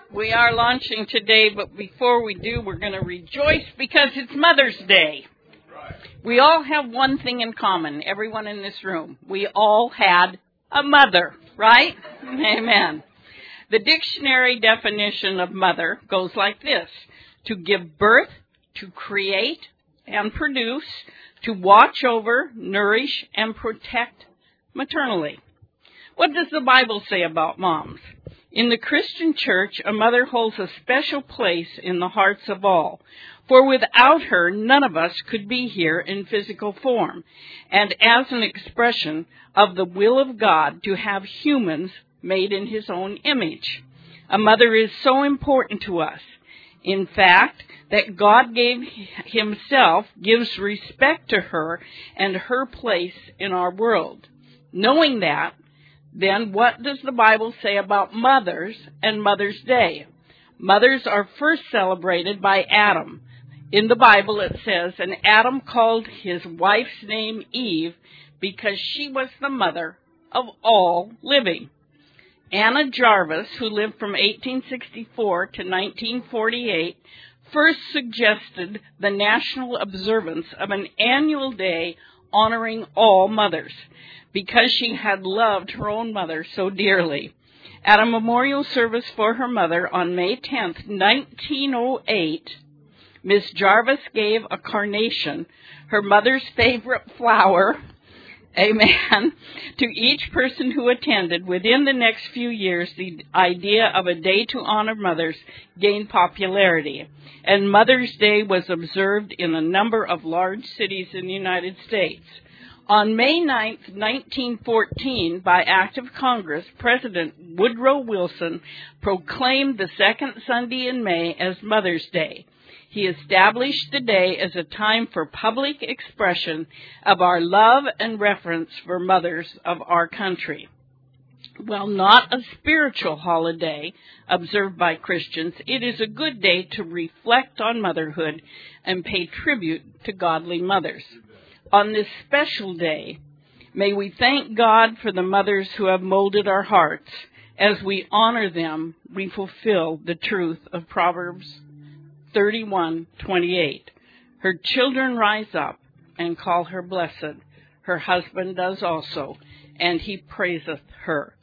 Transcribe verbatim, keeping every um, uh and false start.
We are launching today, but before we do, we're going to rejoice because it's Mother's Day. We all have one thing in common, everyone in this room. We all had a mother, right? Amen. The dictionary definition of mother goes like this: to give birth, to create and produce, to watch over, nourish, and protect maternally. What does the Bible say about moms? In the Christian church, a mother holds a special place in the hearts of all. For without her, none of us could be here in physical form, and as an expression of the will of God to have humans made in his own image. A mother is so important to us. In fact, that God gave himself gives respect to her and her place in our world. Knowing that, then what does the Bible say about mothers and Mother's Day? Mothers are first celebrated by Adam. In the Bible it says, and Adam called his wife's name Eve because she was the mother of all living. Anna Jarvis, who lived from eighteen sixty-four to nineteen forty-eight, first suggested the national observance of an annual day honoring all mothers, because she had loved her own mother so dearly. At a memorial service for her mother on May tenth, nineteen oh eight, Miss Jarvis gave a carnation, her mother's favorite flower, amen, to each person who attended. Within the next few years, the idea of a day to honor mothers gained popularity, and Mother's Day was observed in a number of large cities in the United States. On May ninth, nineteen fourteen, by act of Congress, President Woodrow Wilson proclaimed the second Sunday in May as Mother's Day. He established the day as a time for public expression of our love and reverence for mothers of our country. While not a spiritual holiday observed by Christians, it is a good day to reflect on motherhood and pay tribute to godly mothers. On this special day, may we thank God for the mothers who have molded our hearts. As we honor them, we fulfill the truth of Proverbs thirty-one twenty-eight. Her children rise up and call her blessed. Her husband does also, and he praiseth her.